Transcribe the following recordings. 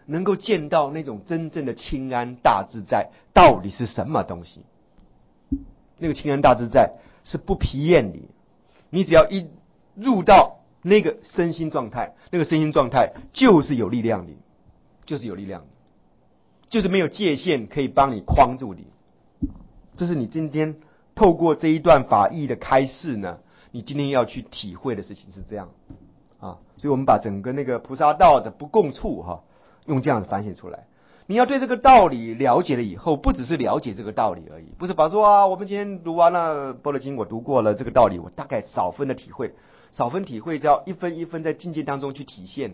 能够见到那种真正的清安大自在到底是什么东西。那个清安大自在是不疲厌的，你只要一入到那个身心状态，那个身心状态就是有力量的，就是有力量的，就是没有界限可以帮你框住你。这是你今天透过这一段法义的开示呢，你今天要去体会的事情是这样啊。所以我们把整个那个菩萨道的不共处用这样子反省出来。你要对这个道理了解了以后，不只是了解这个道理而已，不是把说我们今天读完了《般若经》，我读过了这个道理，我大概少分的体会，少分体会，叫一分一分在境界当中去体现。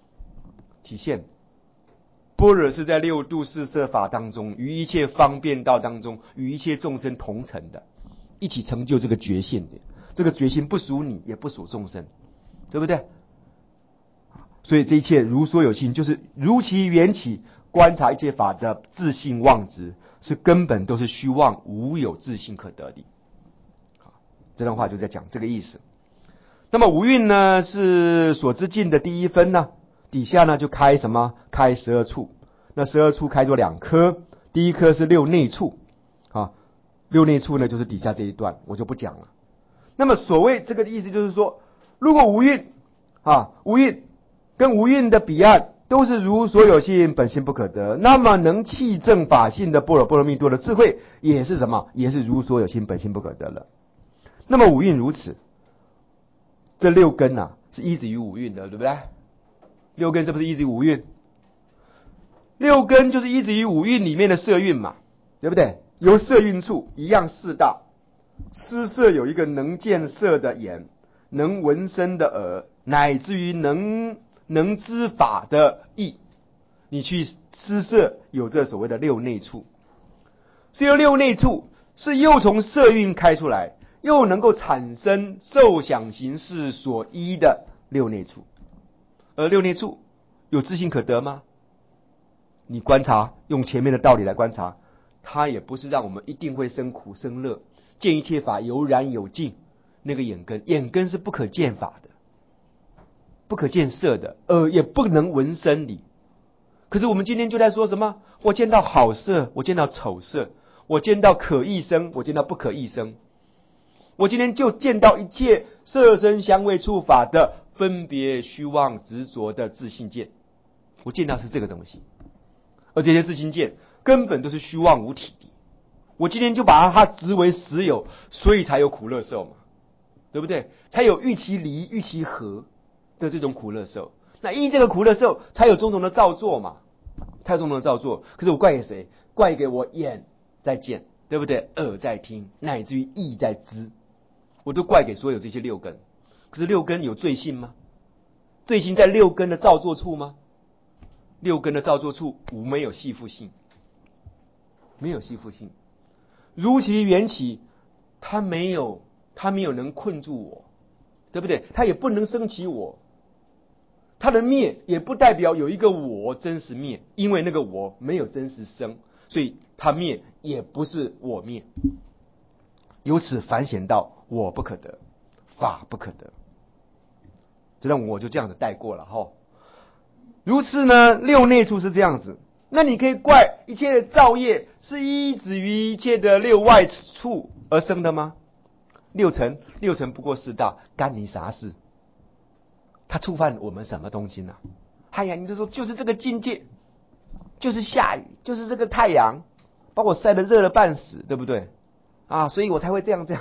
般若是在六度四摄法当中，于一切方便道当中，与一切众生同成的，一起成就这个觉性的。这个觉性不属你，也不属众生，对不对？所以这一切如所有性，就是如其缘起，观察一切法的自性妄执，是根本都是虚妄，无有自性可得的。这段话就在讲这个意思。那么五蕴呢，是所知境的第一分呢，底下呢就开什么？开12处。那12处开作2科，第一科是六内处六内处呢就是底下这一段，我就不讲了。那么所谓这个意思就是说，如果无蕴无蕴跟无蕴的彼岸都是如所有性本性不可得，那么能契证法性的般若波罗蜜多的智慧也是什么？也是如所有性本性不可得了。那么五蕴如此，这六根是依止于五蕴的，对不对？六根是不是依止于五蕴？六根就是依止于五蕴里面的色蕴嘛，对不对？由色蕴处一样四大，施色有一个能见色的眼，能闻声的耳，乃至于能知法的意，你去施色有这所谓的六内处。所以六内处是又从色蕴开出来，又能够产生受想行识所依的六内处。而六内处有自性可得吗？你观察，用前面的道理来观察，它也不是让我们一定会生苦生乐，见一切法有染有净。那个眼根是不可见法的，不可见色的，也不能闻声的。可是我们今天就在说什么？我见到好色，我见到丑色，我见到可意声，我见到不可意声。我今天就见到一切色声香味触法的分别虚妄执着的自性见，我见到是这个东西。而这些自性见根本都是虚妄无体的，我今天就把它执为实有，所以才有苦乐受嘛，对不对？才有欲其离欲其合的这种苦乐受。那因这个苦乐受才有种种的造作嘛，才有种种的造作。可是我怪给谁？怪给我眼在见，对不对？耳在听，乃至于意在知，我都怪给所有这些六根。可是六根有罪性吗？罪性在六根的造作处吗？六根的造作处没有系缚性，没有系缚性。如其缘起，它没有能困住我，对不对？它也不能生起我。它的灭也不代表有一个我真实灭，因为那个我没有真实生，所以它灭也不是我灭。由此反显到我不可得，法不可得。这让我就这样子带过了哈。如此呢，六内处是这样子。那你可以怪一切的造业是依止于一切的六外处而生的吗？六尘不过四大，干你啥事？它触犯我们什么东西呢？哎呀，你就说就是这个境界，就是下雨，就是这个太阳把我晒得热了半死，对不对？所以我才会这样。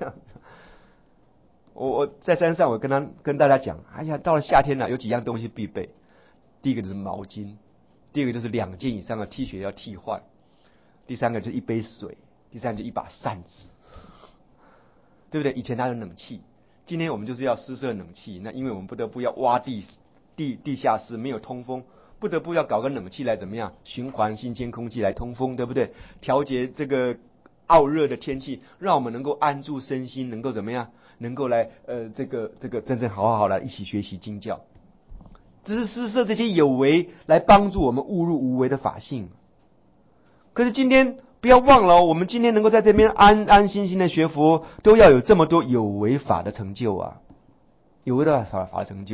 我在山上，我跟大家讲，哎呀，到了夏天有几样东西必备。第一个就是毛巾，第二个就是2件以上的 T 恤要替换，第三个就是一杯水，第三个就是一把扇子，对不对？以前哪有冷气？今天我们就是要施设冷气，那因为我们不得不要挖地下室，没有通风，不得不要搞个冷气来怎么样循环新鲜空气来通风，对不对？调节这个傲热的天气，让我们能够安住身心，能够怎么样？能够来这个真正好来一起学习经教。只是施设这些有为来帮助我们悟入无为的法性。可是今天不要忘了我们今天能够在这边安安心心的学佛，都要有这么多有为法的成就有为的法的成就。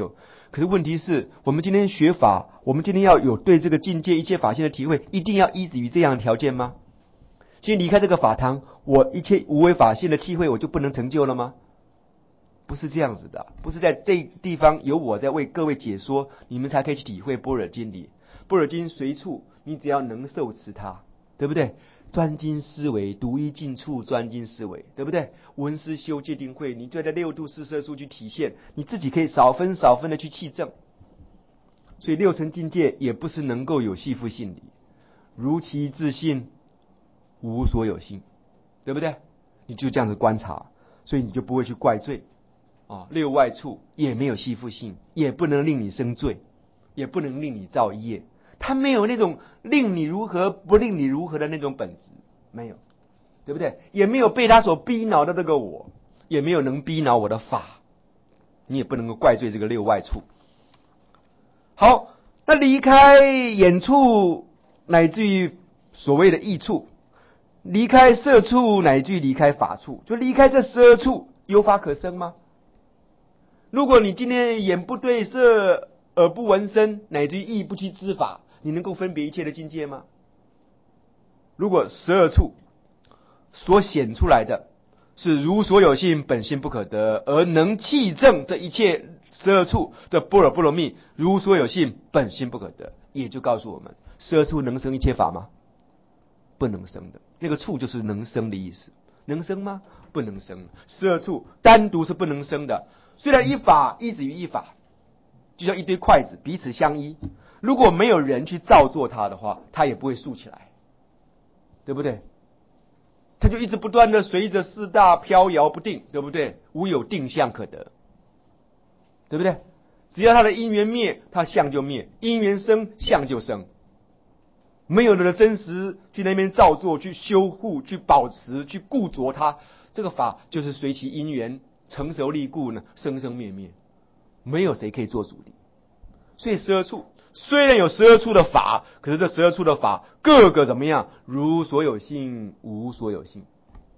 可是问题是，我们今天学法，我们今天要有对这个境界一切法性的体会，一定要依止于这样的条件吗？今天离开这个法堂，我一切无为法性的契会，我就不能成就了吗？不是这样子的，不是在这地方有我在为各位解说，你们才可以去体会般若经理。般若经随处，你只要能受持它，对不对？专精思维，独一尽处，专精思维，对不对？闻思修戒定慧，你对这六度四摄处去体现，你自己可以少分少分的去契证。所以六层境界也不是能够有系复性理，如其自性，无所有性，对不对？你就这样子观察，所以你就不会去怪罪啊。六外处也没有系复性，也不能令你生罪，也不能令你造业。它没有那种令你如何不令你如何的那种本质，没有，对不对？也没有被他所逼恼的这个我，也没有能逼恼我的法，你也不能够怪罪这个六外处。好，那离开眼处，乃至于所谓的意处，离开色处，乃至于离开法处，就离开这12处，有法可生吗？如果你今天眼不对色，耳不闻声，乃至于意不去知法，你能够分别一切的境界吗？如果12处所显出来的是如所有性，本性不可得，而能契证这一切12处的般若波罗蜜，如所有性，本性不可得，也就告诉我们，12处能生一切法吗？不能生的。那个处就是能生的意思，能生吗？不能生。12处单独是不能生的。虽然一法依止于一法，就像一堆筷子彼此相依，如果没有人去造作它的话，它也不会竖起来，对不对？它就一直不断的随着四大飘摇不定，对不对？无有定相可得，对不对？只要它的因缘灭，它相就灭；因缘生，相就生。没有人的真实去那边造作、去修护、去保持、去固着它，这个法就是随其因缘成熟立固呢，生生灭灭，没有谁可以做主的。所以12处虽然有12处的法，可是这12处的法各个怎么样？如所有性，无所有性。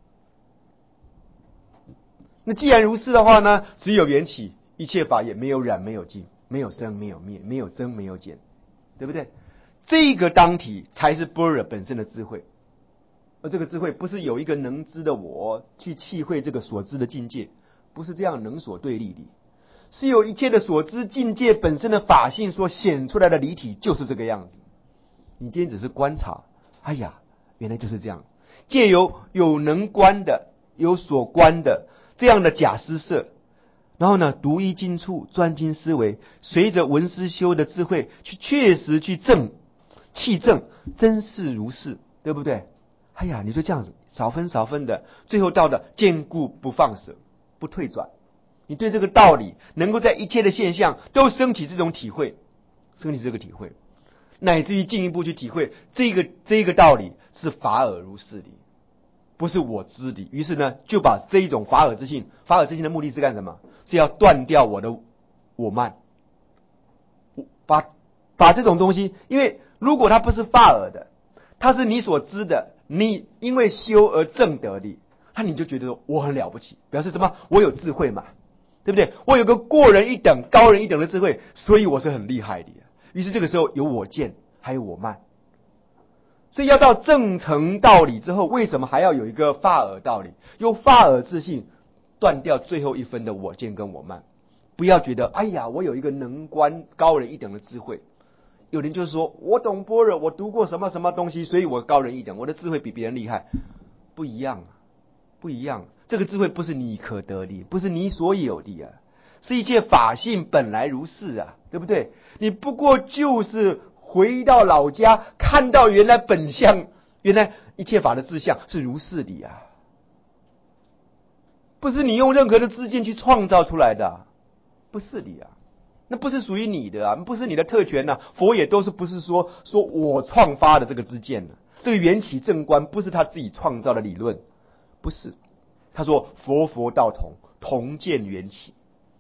那既然如是的话呢，只有缘起，一切法也没有染，没有净，没有生，没有灭，没有增，没有减，对不对？这个当体才是般若本身的智慧。而这个智慧不是有一个能知的我去契会这个所知的境界，不是这样能所对立的，是有一切的所知境界本身的法性所显出来的离体，就是这个样子。你今天只是观察，哎呀，原来就是这样。借由有能观的、有所观的这样的假施设，然后呢，独一尽处，专精思维，随着闻思修的智慧去确实去证、契证，真是如是，对不对？哎呀，你就这样子少分少分的，最后到的坚固不放舍，不退转。你对这个道理能够在一切的现象都升起这种体会，升起这个体会，乃至于进一步去体会这个道理是法尔如是的，不是我知的。于是呢，就把这一种法尔之性，法尔之性的目的是干什么？是要断掉我的我慢，把这种东西，因为如果它不是法尔的，它是你所知的，你因为修而证得的，那你就觉得说我很了不起，表示什么？我有智慧嘛，对不对？我有个过人一等、高人一等的智慧，所以我是很厉害的。于是这个时候有我见，还有我慢。所以要到正成道理之后，为什么还要有一个法尔道理？用法尔自性断掉最后一分的我见跟我慢。不要觉得哎呀，我有一个能观高人一等的智慧。有人就是说我懂般若，我读过什么什么东西，所以我高人一等，我的智慧比别人厉害。不一样啊，不一样。这个智慧不是你可得的，不是你所有的啊，是一切法性本来如是啊，对不对？你不过就是回到老家，看到原来本相，原来一切法的志向是如是的啊，不是你用任何的知见去创造出来的，不是的啊。那不是属于你的啊，不是你的特权啊。佛也都是不是说我创发的这个知见呢？这个缘起正观不是他自己创造的理论，不是。他说佛道同，同见缘起，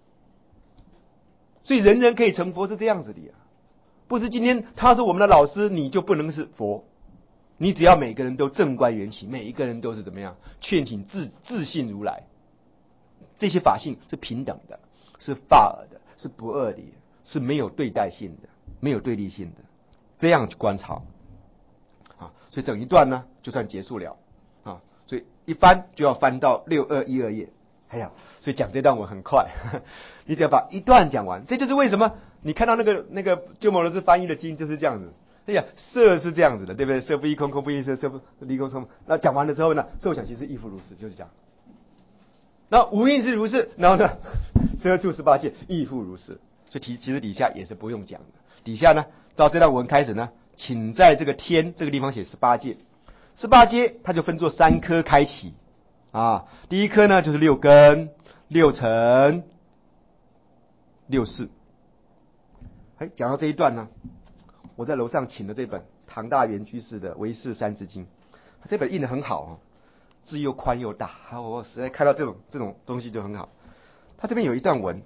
所以人人可以成佛是这样子的呀。不是今天他是我们的老师，你就不能是佛。你只要每个人都正观缘起，每一个人都是怎么样劝请自信如来，这些法性是平等的，是法尔的，是不二的。 是没有对待性的，没有对立性的，这样去观察啊。所以整一段呢就算结束了啊。所以一翻就要翻到6212页。哎呀，所以讲这段我很快，你只要把一段讲完。这就是为什么你看到那个鸠摩罗什翻译的经就是这样子。哎呀，色是这样子的，对不对？色不异空，空不异色，色不离空空。那讲完的时候呢，受想行识亦复如是，就是这样。那无因是如是，然后呢，色处18界亦复如是。所以其实底下也是不用讲的。底下呢，到这段文开始呢，请在这个天这个地方写18界，18界它就分作3科开启啊。第一科呢就是6根、6尘、6识。哎，讲到这一段呢，我在楼上请了这本唐大元居士的《唯识三字经》，这本印得很好哦，字又宽又大，我实在看到这种东西就很好。他这边有一段文，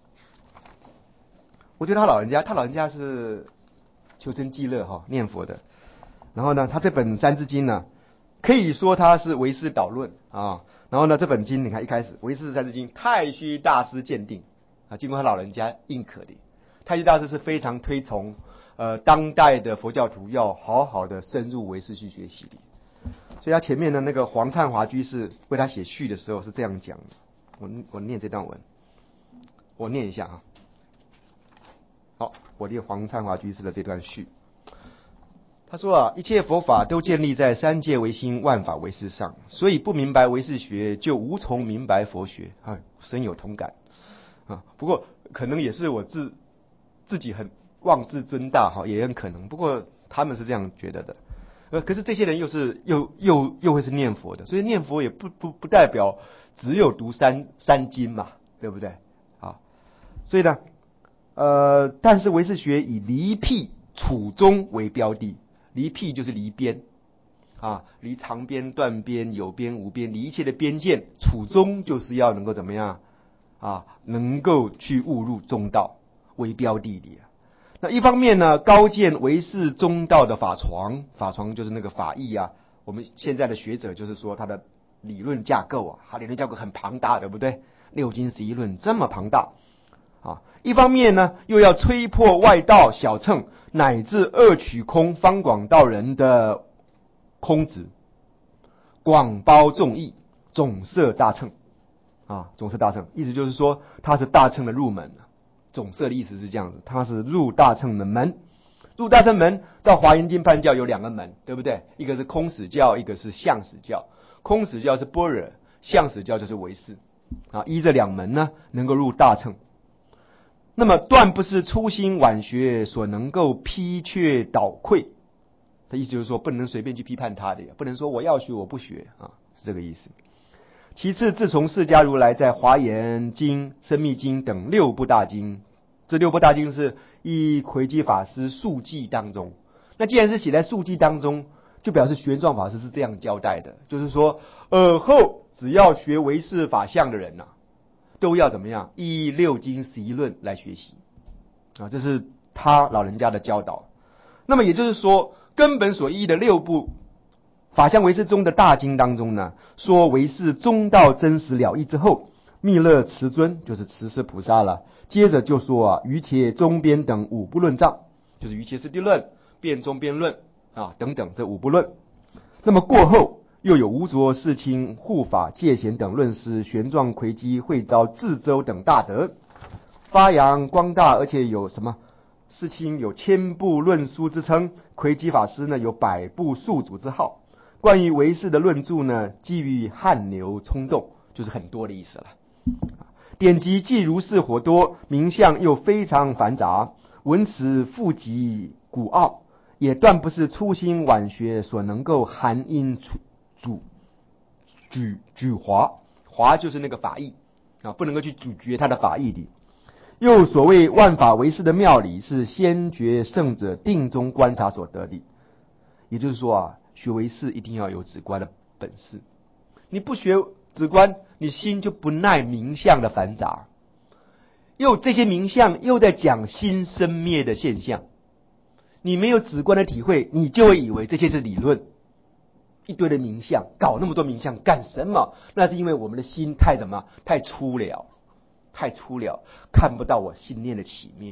我觉得他老人家是求生极乐哈，念佛的。然后呢，他这本三字经呢，可以说他是唯识导论啊。然后呢，这本经你看一开始唯识三字经，太虚大师鉴定啊，经过他老人家印可的。太虚大师是非常推崇当代的佛教徒要好好的深入唯识去学习的。所以他前面的那个黄灿华居士为他写序的时候是这样讲的，我念这段文，我念一下啊。好，我念黄灿华居士的这段序。他说啊，一切佛法都建立在三界唯心、万法唯识上，所以不明白唯识学，就无从明白佛学。深有同感啊。不过可能也是我自己很妄自尊大哈，也很可能。不过他们是这样觉得的。可是这些人又会是念佛的，所以念佛也不代表只有读三经嘛，对不对？啊，所以呢，但是唯识学以离辟处中为标的，离辟就是离边啊，离长边、断边、有边、无边，离一切的边界，处中就是要能够怎么样啊？能够去悟入中道为标的的。那一方面呢，高见唯识中道的法床，法床就是那个法义啊。我们现在的学者就是说他的理论架构啊，他理论架构很庞大，对不对？6经11论这么庞大啊。一方面呢，又要吹破外道小乘乃至二取空方广道人的空执，广包众义，总摄大乘啊，总摄大乘，意思就是说他是大乘的入门。总摄的意思是这样子，它是入大乘的门。入大乘门，照华严经判教有2个门，对不对？一个是空始教，一个是相始教。空始教是般若，相始教就是唯识啊。依这2门呢，能够入大乘。那么断不是初心晚学所能够批却倒溃。他意思就是说，不能随便去批判他的，不能说我要学我不学啊，是这个意思。其次，自从释迦如来在华严经、深密经等6部大经，这6部大经是依魁基法师述记当中。那既然是写在述记当中，就表示玄奘法师是这样交代的，就是说，尔后只要学唯识法相的人都要怎么样？依6经11论来学习啊，这是他老人家的教导。那么也就是说，根本所依的6部法相唯识中的大经当中呢，说唯识中道真实了义之后，密勒慈尊就是慈氏菩萨了，接着就说瑜伽中边等5部论藏，就是瑜伽师地论、辩中边论等等这5部论。那么过后又有无着、世亲、护法、戒贤等论师，玄奘、魁基、慧昭、智周等大德，发扬光大，而且有什么？世亲有1000部论书之称，魁基法师呢有100部宿主之号。关于唯识的论著呢，基于汗流冲动，就是很多的意思了。典籍既如是颇多，名相又非常繁杂，文辞复极古奥，也断不是初心晚学所能够含因咀华，华就是那个法义不能够去咀嚼它的法义的。又所谓万法唯识的妙理，是先觉圣者定中观察所得的。也就是说学唯识一定要有止观的本事。你不学止观，你心就不耐名相的繁杂。又这些名相又在讲心生灭的现象，你没有止观的体会，你就会以为这些是理论。一堆的名相，搞那么多名相干什么？那是因为我们的心太粗了，看不到我心念的起灭。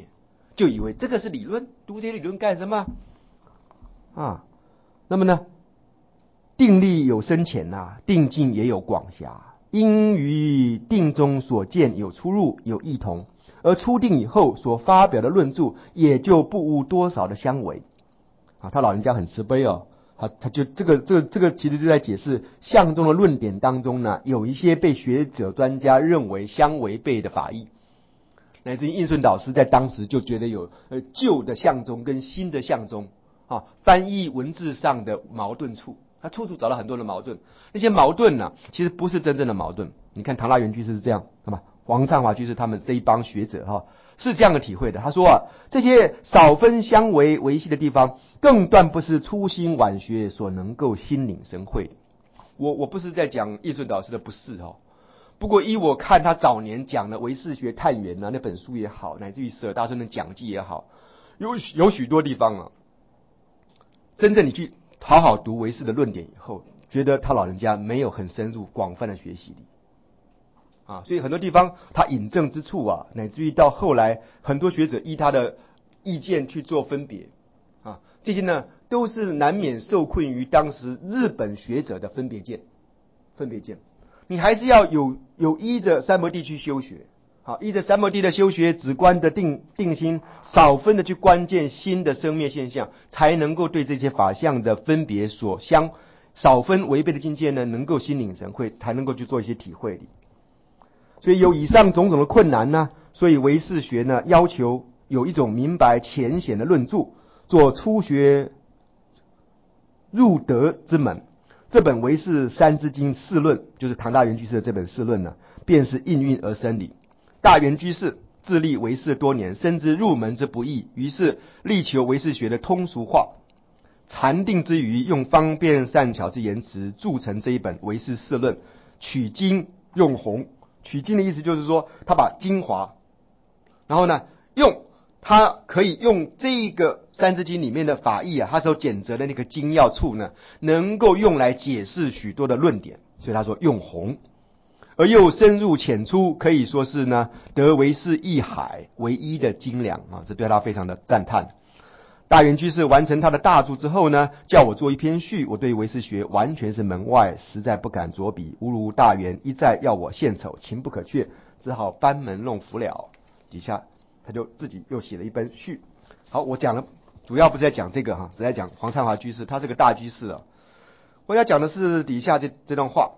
就以为这个是理论，读这些理论干什么啊？那么呢，定力有深浅定境也有广狭，因与定中所见有出入，有异同，而出定以后所发表的论著也就不无多少的相违他老人家很慈悲他就这个其实就在解释相中的论点当中呢，有一些被学者专家认为相违背的法义，乃至于印顺导师在当时就觉得有旧的相中跟新的相中翻译文字上的矛盾处，他处处找到很多的矛盾。那些矛盾呢，其实不是真正的矛盾。你看唐大元居士是这样，好吧？黄灿华居士他们这一帮学者是这样的体会的。他说这些少分相违维系的地方，更断不是初心晚学所能够心领神会的。我不是在讲印顺导师的不是不过依我看他早年讲的唯识学探源那本书也好，乃至于舍大圣的讲记也好，有许多地方真正你去好好读唯识的论点以后，觉得他老人家没有很深入广泛的学习力所以很多地方他引证之处乃至于到后来很多学者依他的意见去做分别这些呢都是难免受困于当时日本学者的分别见。你还是要有依着三摩地去修学依着三摩地的修学，止观的定心，少分的去关键新的生灭现象，才能够对这些法相的分别所少分违背的境界呢，能够心领神会，才能够去做一些体会力。所以有以上种种的困难呢，所以唯识学呢要求有一种明白浅显的论著，做初学入德之门。这本唯识三字经释论，就是唐大元居士的这本释论呢，便是应运而生理。大元居士自立唯识多年，深知入门之不易，于是力求唯识学的通俗化。禅定之余，用方便善巧之言辞铸成这一本唯识释论，取经用弘。取经的意思就是说，他把精华，然后呢，他可以用这个三字经里面的法义他所拣择的那个精要处呢，能够用来解释许多的论点，所以他说用弘。而又深入浅出，可以说是呢得唯识一海唯一的精良这对他非常的赞叹。大元居士完成他的大著之后呢，叫我做一篇序，我对唯识学完全是门外，实在不敢着笔，吾如大元一再要我献丑，情不可却，只好班门弄斧了。底下他就自己又写了一本序。好，我讲了主要不是在讲这个只在讲黄灿华居士，他是个大居士我要讲的是底下这段话。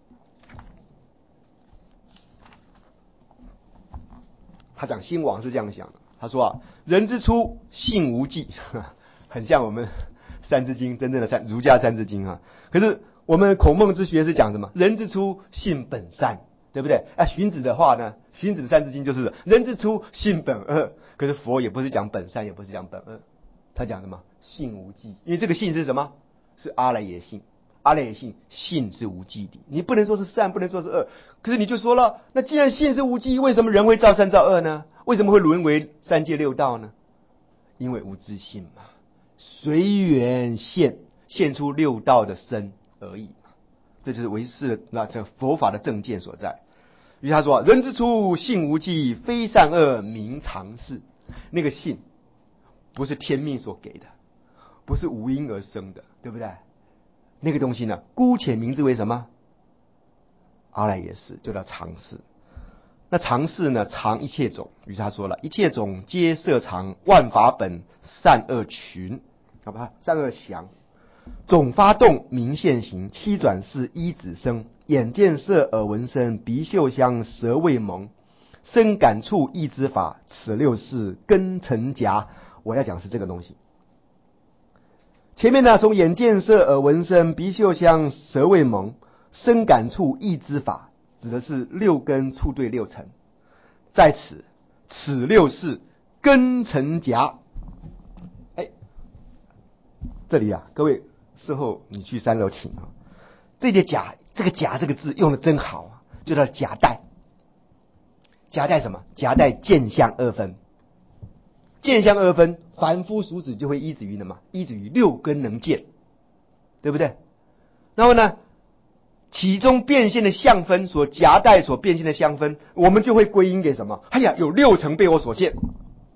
他讲兴王是这样想的，他说人之初性无忌，很像我们三字经真正的儒家三字经可是我们孔孟之学是讲什么？人之初性本善，对不对？荀子的话呢，荀子的三字经就是人之初性本恶。可是佛也不是讲本善，也不是讲本恶，他讲什么？性无忌。因为这个性是什么？是阿赖耶性。阿赖耶性，性是无忌的，你不能说是善，不能说是恶。可是你就说了，那既然性是无忌，为什么人会造善造恶呢？为什么会沦为三界六道呢？因为无自性嘛，随缘现出六道的身而已嘛。这就是唯识这佛法的正见所在。于是他说，人之初性无忌，非善恶名常事。那个性不是天命所给的，不是无因而生的，对不对？那个东西呢，姑且名字为什么？阿赖耶识，就叫常事。那常事呢，常一切种。于是他说了，一切种皆摄常，万法本，善恶群，好吧？善恶详，种发动，名现行，七转世，一子生，眼见色，耳闻声，鼻嗅香，舌味萌，身感触，意知法，此六事根尘夹。我要讲是这个东西。前面呢，从眼见色、耳闻声、鼻嗅香、舌味萌、身感触、意知法，指的是六根触对六尘。在此六事根尘夹。这里各位事后你去3楼请这个夹这个字用的真好就叫夹带。夹带什么？夹带见相二分。见相二分，凡夫俗子就会依止于什么？依止于六根能见，对不对？然后呢，其中变现的相分，所夹带所变现的相分，我们就会归因给什么？有六层被我所见。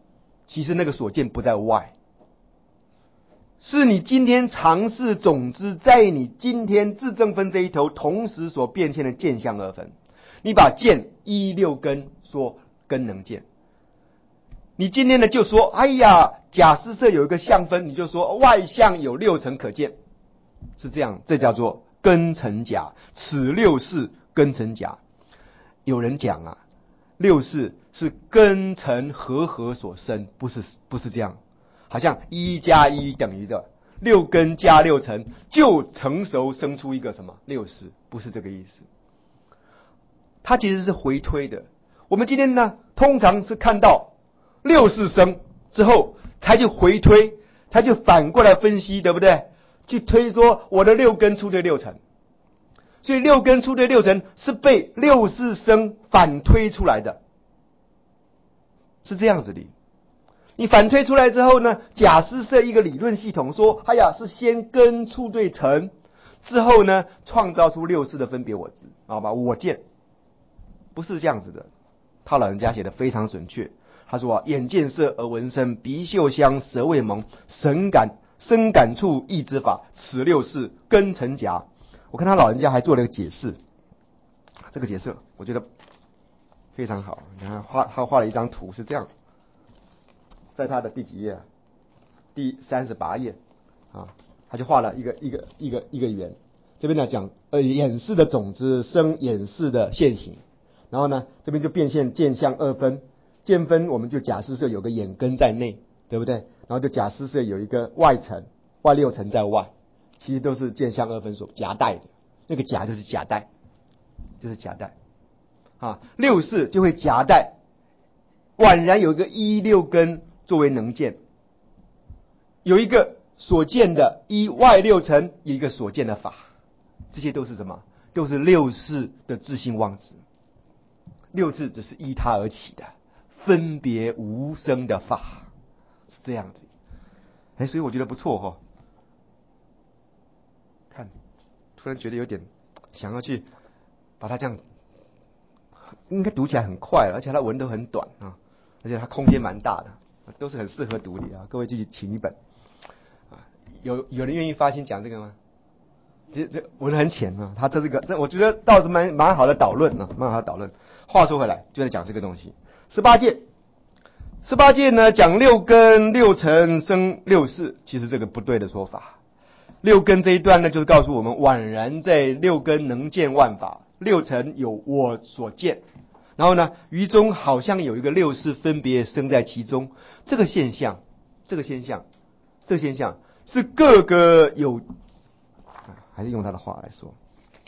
其实那个所见不在外，是你今天尝试总之在你今天自证分这一头同时所变现的见相二分。你把见依六根说根能见，你今天呢就说，哎呀，假施设有一个相分，你就说外相有六尘可见，是这样，这叫做根尘假，此六事根尘假。有人讲啊，六事是根尘合所生，不是这样，好像一加一等于这六根加六尘就成熟生出一个什么六事，不是这个意思。它其实是回推的。我们今天呢，通常是看到六事生之后，才去回推，才去反过来分析，对不对？去推说我的六根出对六尘，所以六根出对六尘是被六事生反推出来的，是这样子的。你反推出来之后呢，假施设一个理论系统，说，哎呀，是先根出对尘，之后呢，创造出六事的分别我执，好吧？我见。不是这样子的，他老人家写的非常准确。他说啊，眼见色，耳闻声，鼻嗅香，舌味萌，身感触意之法，此六事根尘假。我看他老人家还做了一个解释，这个解释我觉得非常好。你看他画了一张图是这样，在他的第几页？第38页啊，他就画了一个圆。这边呢讲眼识的种子生眼识的现行。然后呢，这边就变现见相二分，见分我们就假施设有个眼根在内，对不对？然后就假施设有一个外层，外六层在外，其实都是见相二分所夹带的，那个夹就是夹带，就是夹带啊。六事就会夹带，宛然有一个依六根作为能见，有一个所见的依外六层，有一个所见的法，这些都是什么？都是六事的自性妄执。六事只是依它而起的，分别无生的法，是这样子。所以我觉得不错哈。看，突然觉得有点想要去把它这样，应该读起来很快，而且它文都很短啊，而且它空间蛮大的，都是很适合读的啊。各位自己请一本啊。有人愿意发心讲这个吗？这文很浅啊，他这我觉得倒是蛮好的导论啊，蛮好的导论。话说回来，就在讲这个东西。18戒呢讲六根六尘生六事，其实这个不对的说法。六根这一段呢，就是告诉我们，宛然在六根能见万法，六尘有我所见，然后呢，于中好像有一个六事分别生在其中。这个现象是各个有。还是用他的话来说，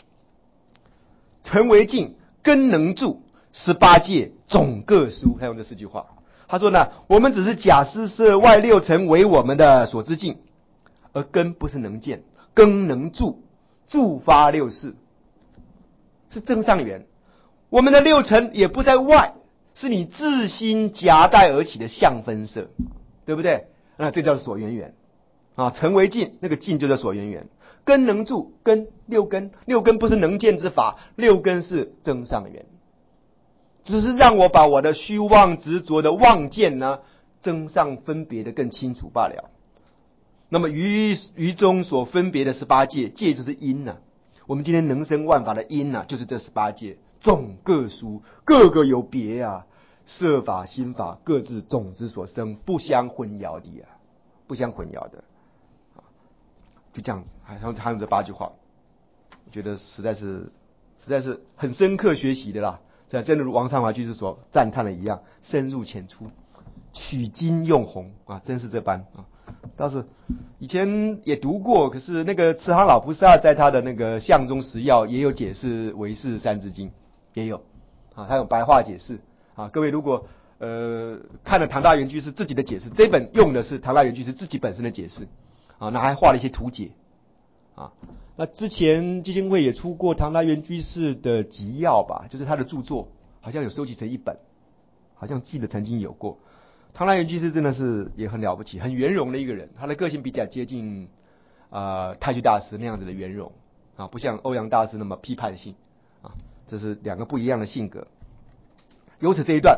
尘为境，根能住，18戒总各殊。他用这4句话，他说呢，我们只是假施设外六尘为我们的所知境，而根不是能见，根能住，住发六事，是正上缘。我们的六尘也不在外，是你自心夹带而起的相分色，对不对？那这叫做所缘缘啊，尘为境，那个境就叫所缘缘。根能住，六根不是能见之法，六根是增上缘，只是让我把我的虚妄执着的妄见呢，增上分别的更清楚罢了。那么于中所分别的18戒，戒就是因啊。我们今天能生万法的因啊，就是这18戒，总各殊，各个有别啊，色法心法各自种子所生，不相混淆的啊，不相混淆的。就这样子，还用这8句话，我觉得实在是很深刻学习的啦。真的如王昌华居士所赞叹的一样，深入浅出，取经用弘啊，真是这般啊。倒是以前也读过，可是那个慈航老菩萨在他的那个相中实要也有解释唯识三字经，也有啊，他有白话解释啊。各位如果看了唐大元居士自己的解释，这本用的是唐大元居士自己本身的解释。啊，那还画了一些图解啊。那之前基金会也出过唐大元居士的集要吧，就是他的著作，好像有收集成一本，好像记得曾经有过。唐大元居士真的是也很了不起，很圆融的一个人，他的个性比较接近太虚大师那样子的圆融啊，不像欧阳大师那么批判性啊，这是两个不一样的性格。由此这一段，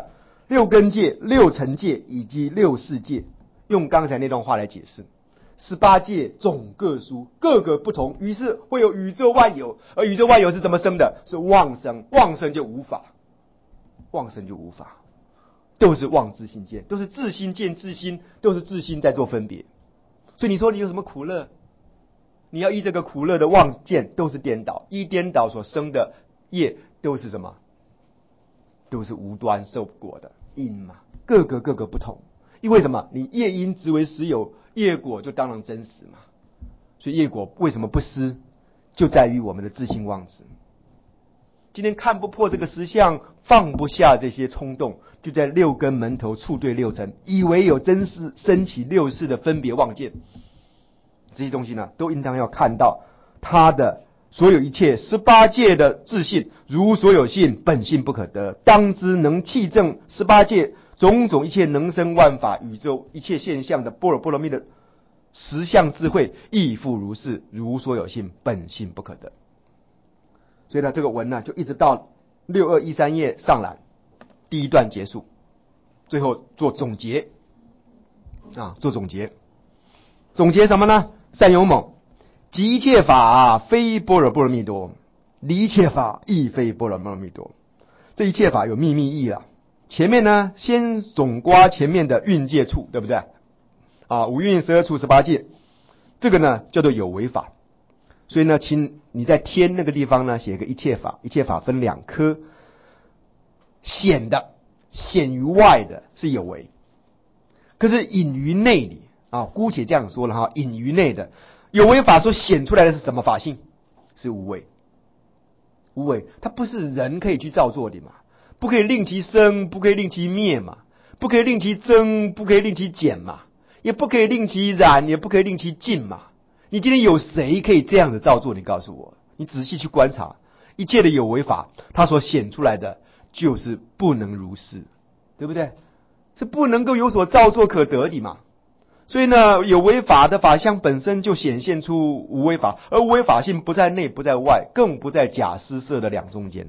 六根界、六尘界以及六世界，用刚才那段话来解释。18界总各殊，各个不同，于是会有宇宙万有。而宇宙万有是怎么生的？是妄生，妄生就无法，妄生就无法，都是妄自性见，都是自心见自心，都是自心在做分别。所以你说你有什么苦乐？你要依这个苦乐的妄见，都是颠倒，依颠倒所生的业都是什么？都是无端受果的因嘛，各个不同。因为什么？你业因执为实有，业果就当然真实嘛。所以业果为什么不失？就在于我们的自性妄执。今天看不破这个实相，放不下这些冲动，就在六根门头触对六尘，以为有真实升起六识的分别妄见。这些东西呢，都应当要看到他的所有一切18界的自性，如所有性，本性不可得，当知能契证18界种种一切能生万法宇宙一切现象的般若波罗蜜的实相智慧，亦复如是，如所有性，本性不可得。所以呢，这个文呢，就一直到6213页上来，第一段结束，最后做总结做总结。总结什么呢？善勇猛，即一切法非般若波罗蜜多，离一切法亦非般若波罗蜜多。这一切法有秘密义了。前面呢，先总刮前面的蕴界处，对不对？五蕴12处18界，这个呢叫做有为法。所以呢，请你在天那个地方呢写个一切法，一切法分2科，显的显于外的是有为，可是隐于内里姑且这样说了隐于内的有为法所显出来的是什么法性？是无为。无为它不是人可以去造作的嘛，不可以令其生，不可以令其灭嘛，不可以令其增，不可以令其减嘛，也不可以令其染，也不可以令其净嘛。你今天有谁可以这样的造作？你告诉我，你仔细去观察一切的有为法，它所显出来的就是不能如是，对不对？是不能够有所造作可得的嘛。所以呢，有为法的法相本身就显现出无为法，而无为法性不在内不在外，更不在假施设的两中间。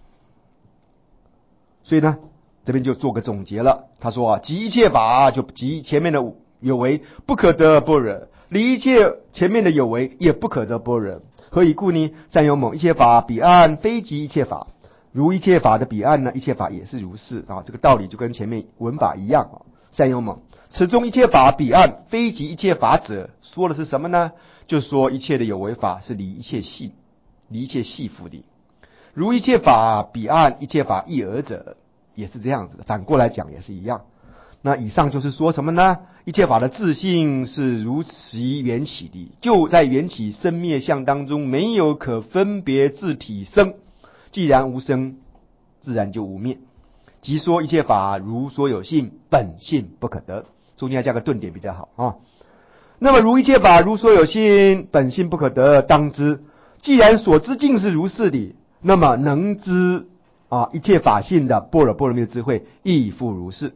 所以呢，这边就做个总结了。他说即一切法，就即前面的有为不可得般若，离一切前面的有为也不可得般若。何以故呢？善勇猛，一切法彼岸非即一切法，如一切法的彼岸呢，一切法也是如是这个道理就跟前面文法一样善勇猛，此中一切法彼岸非即一切法者，说的是什么呢？就说一切的有为法是离一切系缚的。如一切法彼岸，一切法异而者，也是这样子的。反过来讲也是一样。那以上就是说什么呢？一切法的自性是如其缘起的，就在缘起生灭相当中，没有可分别自体生。既然无生，自然就无灭。即说一切法如所有性，本性不可得。中间要加个顿点比较好那么如一切法如所有性，本性不可得，当知既然所知境是如是的，那么能知一切法性的般若波罗蜜的智慧亦复如是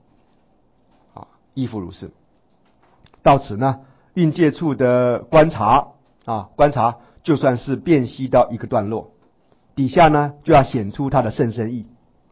亦复如是。到此呢，蕴界处的观察就算是辨析到一个段落，底下呢就要显出它的甚深义。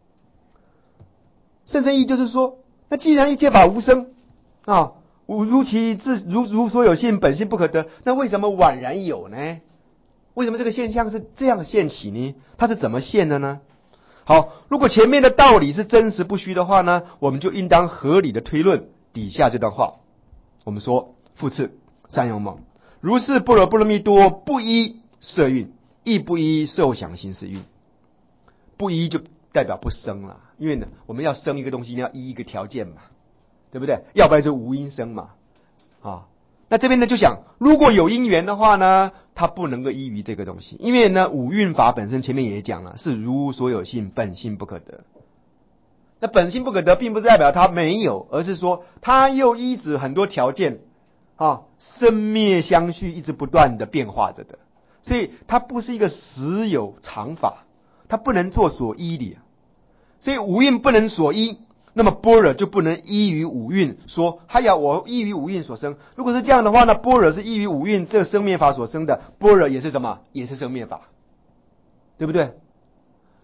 甚深义就是说，那既然一切法无生如其自如所有性，本性不可得，那为什么宛然有呢？为什么这个现象是这样现起呢？它是怎么现的呢？好，如果前面的道理是真实不虚的话呢，我们就应当合理的推论底下这段话。我们说复次，善勇猛，如是般若波罗蜜多，不依色蕴，亦不依受想行识蕴。不依就代表不生了，因为呢，我们要生一个东西，要依一个条件嘛，对不对？要不然就无因生嘛那这边呢就想，如果有因缘的话呢，它不能够依于这个东西，因为呢五蕴法本身前面也讲了，是如所有性，本性不可得。那本性不可得，并不代表它没有，而是说它又依止很多条件生灭相续，一直不断的变化着的，所以它不是一个实有常法，它不能做所依的。所以五蕴不能所依，那么般若就不能依于五蕴，说我依于五蕴所生。如果是这样的话呢，般若是依于五蕴这个生灭法所生的，般若也是什么？也是生灭法，对不对？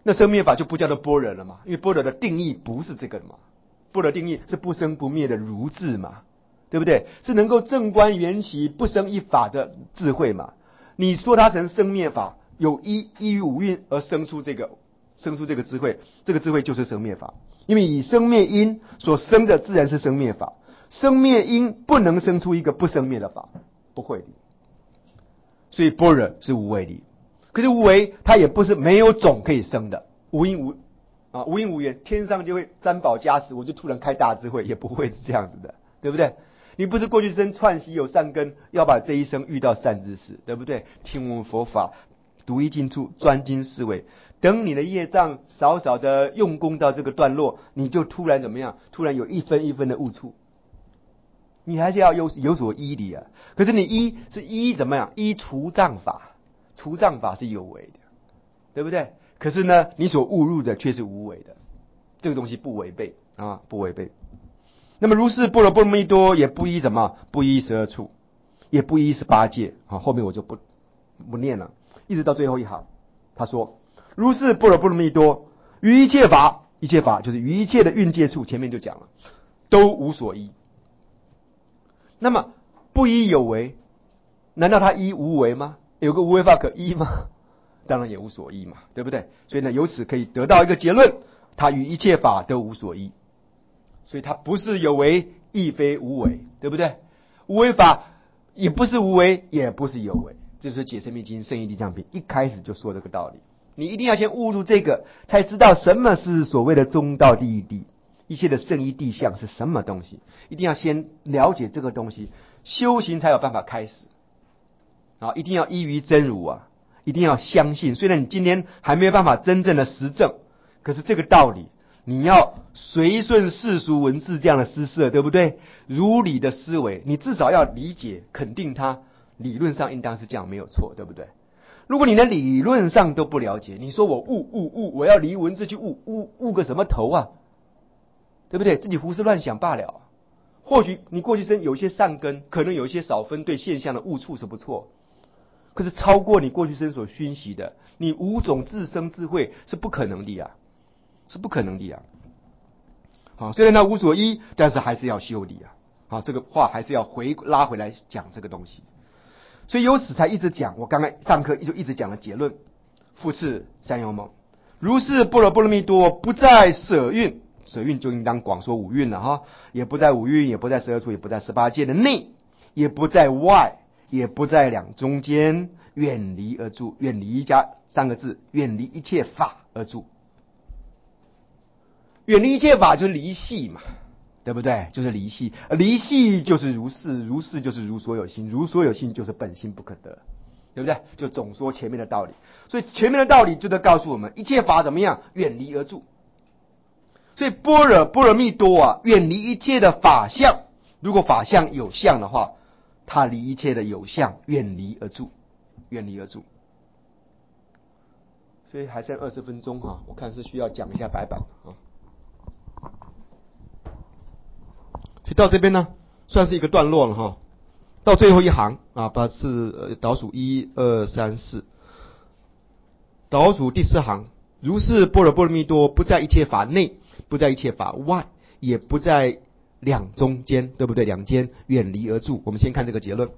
那生灭法就不叫做般若了嘛，因为般若的定义不是这个嘛，般若定义是不生不灭的如智嘛，对不对？是能够正观缘起不生一法的智慧嘛。你说它成生灭法，有依于五蕴而生出这个智慧，这个智慧就是生灭法。因为以生灭因所生的自然是生灭法，生灭因不能生出一个不生灭的法，不会的。所以般若是无为的，可是无为它也不是没有种可以生的，无因无缘，天上就会三宝加持，我就突然开大智慧，也不会是这样子的，对不对？你不是过去生串习有善根，要把这一生遇到善知识，对不对？听闻佛法，读一进处，专精思维，等你的业障少少的用功到这个段落，你就突然怎么样？突然有一分一分的悟处，你还是要有所依的啊。可是你依怎么样？依除障法，除障法是有为的，对不对？可是呢，你所误入的却是无为的，这个东西不违背啊，不违背。那么如是般若波罗蜜多也不依什么？不依12处，也不依18界。好，后面我就不念了，一直到最后一行，他说：如是般若波罗蜜多，于一切法，一切法就是于一切的蕴界处，前面就讲了，都无所依。那么不依有为，难道他依无为吗？有个无为法可依吗？当然也无所依嘛，对不对？所以呢，由此可以得到一个结论，他于一切法都无所依。所以它不是有为，亦非无为，对不对？无为法也不是无为，也不是有为，这就是解释密经圣义地藏品一开始就说这个道理。你一定要先悟入这个，才知道什么是所谓的中道第一谛，一切的圣义谛象是什么东西。一定要先了解这个东西，修行才有办法开始。啊，一定要依于真如啊，一定要相信。虽然你今天还没有办法真正的实证，可是这个道理，你要随顺世俗文字这样的施设，对不对？如理的思维，你至少要理解肯定它，理论上应当是这样，没有错，对不对？如果你连理论上都不了解，你说我悟，我要离文字去悟个什么头啊？对不对？自己胡思乱想罢了。或许你过去生有一些善根，可能有一些少分对现象的悟处是不错，可是超过你过去生所熏习的，你无种自生智慧是不可能的呀，是不可能的呀。好，虽然他无所依，但是还是要修理啊。好，这个话还是要拉回来讲这个东西。所以由此才一直讲，我刚才上课就一直讲的结论：复次三有梦，如是般若波罗蜜多，不在舍蕴，舍蕴就应当广说五蕴了哈，也不在五蕴，也不在12处，也不在18界的内，也不在外，也不在两中间，远离而住。远离加3个字，远离一切法而住。远离一切法就是离系嘛，对不对？就是离系，离系就是如是，如是就是如所有性，如所有性就是本性不可得，对不对？就总说前面的道理，所以前面的道理就在告诉我们，一切法怎么样？远离而住。所以般若波罗蜜多啊，远离一切的法相。如果法相有相的话，它离一切的有相，远离而住，远离而住。所以还剩20分钟哈，我看是需要讲一下白板啊。所以到这边呢，算是一个段落了哈。到最后一行啊，把倒数1、2、3、4，倒数第4行，如是般若波罗蜜多，不在一切法内，不在一切法外，也不在两中间，对不对？两间远离而住。我们先看这个结论，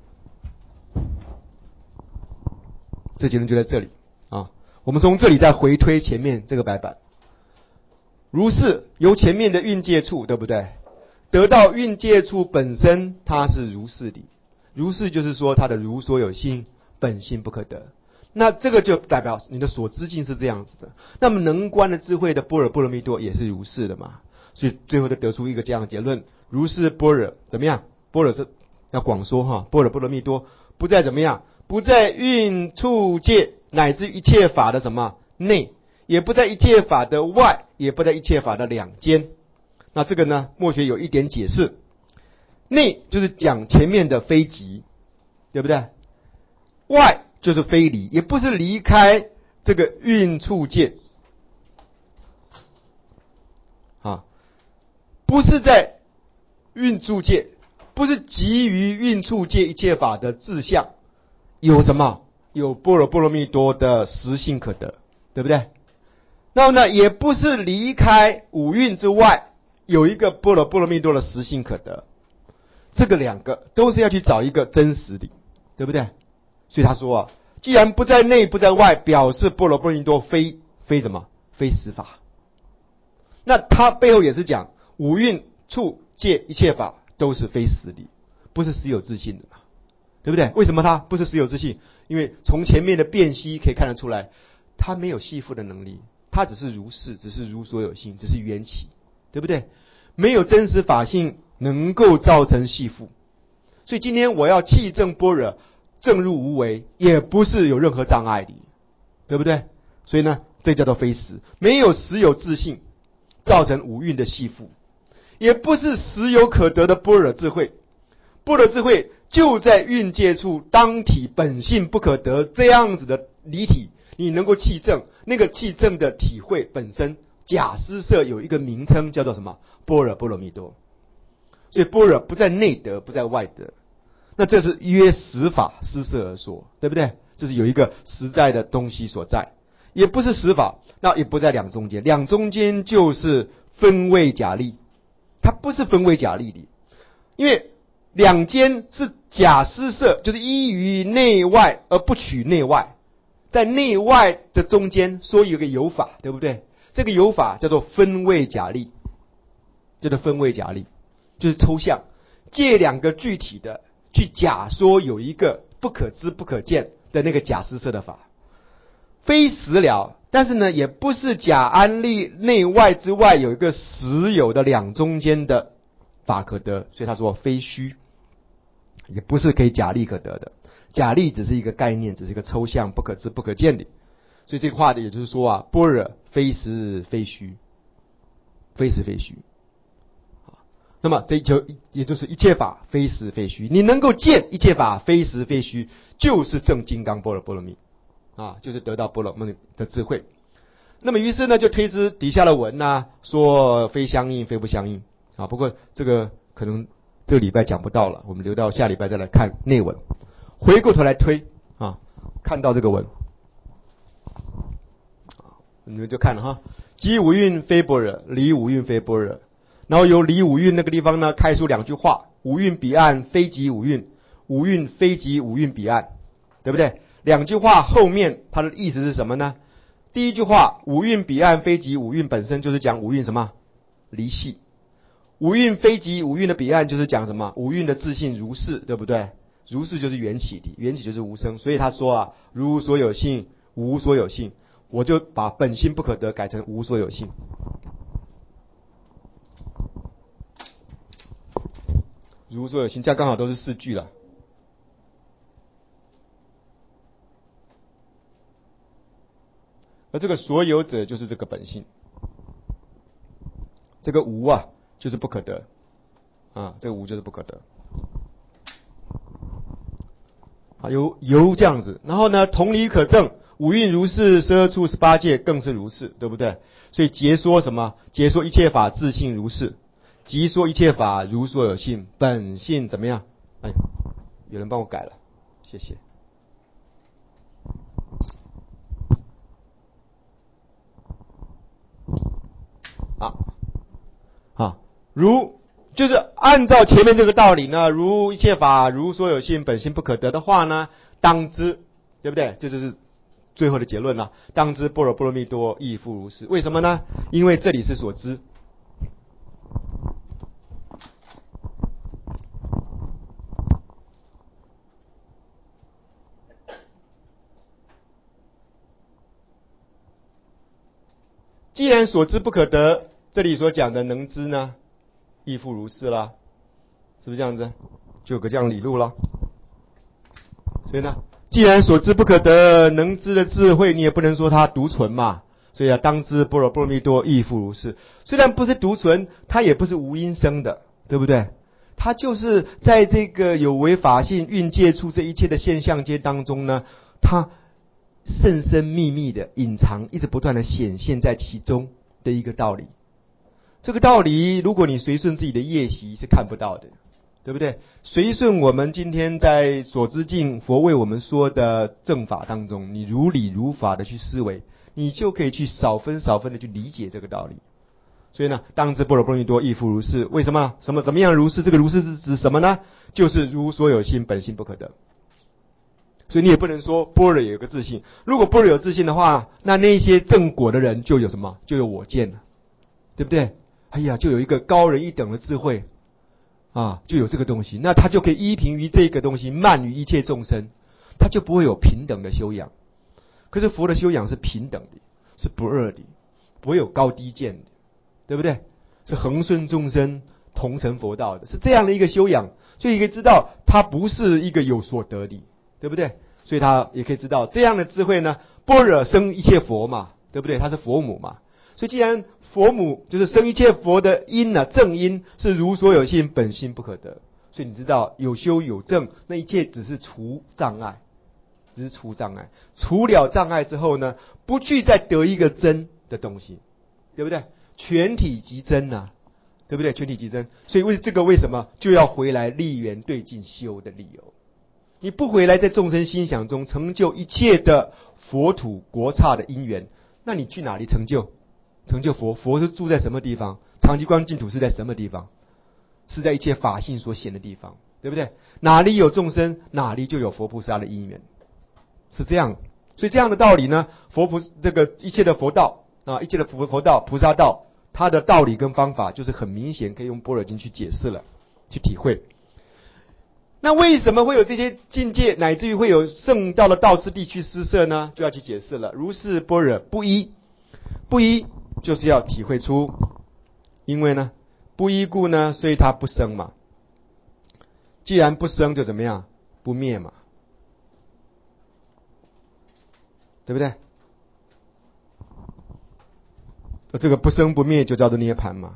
这结论就在这里啊。我们从这里再回推前面这个白板，如是由前面的蕴界处，对不对？得到蕴界处本身，它是如是的，如是就是说它的如所有性，本性不可得。那这个就代表你的所知境是这样子的。那么能观的智慧的般若波罗蜜多也是如是的嘛？所以最后就得出一个这样的结论：如是般若怎么样？般若是要广说哈，般若波罗蜜多不在怎么样？不在蕴处界乃至一切法的什么内，也不在一切法的外，也不在一切法的两间。那这个呢，墨学有一点解释，内就是讲前面的非即，对不对？外就是非离，也不是离开这个蕴处界啊，不是在蕴处界，不是基于蕴处界一切法的志向，有什么？有般若波罗蜜多的实性可得，对不对？ 然后呢，也不是离开五蕴之外有一个般若波罗蜜多的实性可得。这个两个都是要去找一个真实理，对不对？所以他说啊，既然不在内不在外，表示般若波罗蜜多非什么？非实法。那他背后也是讲五蕴处界一切法都是非实理，不是实有自性的嘛，对不对？为什么他不是实有自性？因为从前面的辨析可以看得出来，他没有系缚的能力，他只是如是，只是如所有性，只是缘起，对不对？没有真实法性能够造成系缚。所以今天我要契证般若，证入无为，也不是有任何障碍的，对不对？所以呢，这叫做非实，没有实有自性造成五蕴的系缚，也不是实有可得的般若智慧。般若智慧就在蕴界处当体本性不可得这样子的离体，你能够契证，那个契证的体会本身假施设有一个名称叫做什么？般若波罗蜜多。所以般若不在内得，不在外得，那这是约实法施设而说，对不对？这是有一个实在的东西所在，也不是实法，那也不在两中间，两中间就是分位假立，它不是分位假立的，因为两间是假施设，就是依于内外而不取内外，在内外的中间说有个有法，对不对？这个有法叫做分位假立，叫做分位假立，就是抽象，借两个具体的去假说有一个不可知不可见的那个假施设的法，非实了。但是呢，也不是假安立内外之外有一个实有的两中间的法可得，所以他说非虚，也不是可以假立可得的。假立只是一个概念，只是一个抽象不可知不可见的。所以这个话的也就是说啊，般若非实非虚，非实非虚。那么这也就是一切法非实非虚，你能够见一切法非实非虚，就是证金刚般若波罗蜜啊，就是得到般若梦的智慧。那么于是呢，就推知底下的文啊，说非相应非不相应啊。不过这个可能这个礼拜讲不到了，我们留到下礼拜再来看内文。回过头来推啊，看到这个文，你们就看了哈，即五蕴非般若，离五蕴非般若。然后由离五蕴那个地方呢，开出两句话：五蕴彼岸非即五蕴，五蕴非即五蕴彼岸，对不对？两句话后面它的意思是什么呢？第一句话，五蕴彼岸非即五蕴，本身就是讲五蕴什么？离系。五蕴非即五蕴的彼岸就是讲什么？五蕴的自性如是，对不对？如是就是缘起的，缘起就是无生。所以他说啊，如所有性，无所有性，我就把本性不可得改成无所有性。如所有性，这样刚好都是四句了。而这个所有者就是这个本性，这个无啊就是不可得啊，这个无就是不可得啊，由这样子。然后呢，同理可证，五蕴如是，12处18界更是如是，对不对？所以解说什么？解说一切法自性如是，即说一切法如所有性，本性怎么样？哎，有人帮我改了，谢谢。如就是按照前面这个道理呢，如一切法如所有性，本性不可得的话呢，当知，对不对？这就是最后的结论了。当知般若波罗蜜多亦复如是。为什么呢？因为这里是所知。既然所知不可得，这里所讲的能知呢，亦复如是啦，是不是这样子？就有个这样理路了。所以呢，既然所知不可得，能知的智慧你也不能说它独存嘛。所以啊，当知般若波罗蜜多亦复如是。虽然不是独存，它也不是无因生的，对不对？它就是在这个有为法性蕴界处这一切的现象界当中呢，它甚深秘密的隐藏，一直不断的显现在其中的一个道理。这个道理，如果你随顺自己的业习是看不到的，对不对？随顺我们今天在所知境佛为我们说的正法当中，你如理如法的去思维， 你就可以去少分的去理解这个道理。所以呢，当知般若波罗蜜多，亦复如是。为什么？怎么样如是？这个如是是指什么呢？就是如所有性，本性不可得。所以你也不能说般若有个自信。如果般若有自信的话，那些正果的人就有什么？就有我见了，对不对？哎呀，就有一个高人一等的智慧啊，就有这个东西，那他就可以依凭于这个东西，慢于一切众生，他就不会有平等的修养。可是佛的修养是平等的，是不二的，不会有高低贱的，对不对？是恒顺众生，同成佛道的，是这样的一个修养。所以可以知道，他不是一个有所得的，对不对？所以他也可以知道，这样的智慧呢，般若生一切佛嘛，对不对？他是佛母嘛。所以既然佛母就是生一切佛的因呢，正因是如所有性，本性不可得。所以你知道，有修有正，那一切只是除障碍，只是除障碍。除了障碍之后呢，不去再得一个真的东西，对不对？全体即真啊，对不对？全体即真。所以为什么就要回来立缘对境修的理由？你不回来在众生心想中成就一切的佛土国刹的因缘，那你去哪里成就？成就佛？佛是住在什么地方？常寂光净土是在什么地方？是在一切法性所显的地方，对不对？哪里有众生，哪里就有佛菩萨的因缘，是这样。所以这样的道理呢，这个一切的佛道啊，一切的佛道、菩萨道，它的道理跟方法就是很明显，可以用般若经去解释了，去体会。那为什么会有这些境界，乃至于会有圣道的道次第去施设呢？就要去解释了。如是般若不依，不依就是要体会出，因为呢不依故呢，所以它不生嘛。既然不生，就怎么样？不灭嘛，对不对？这个不生不灭就叫做涅槃嘛。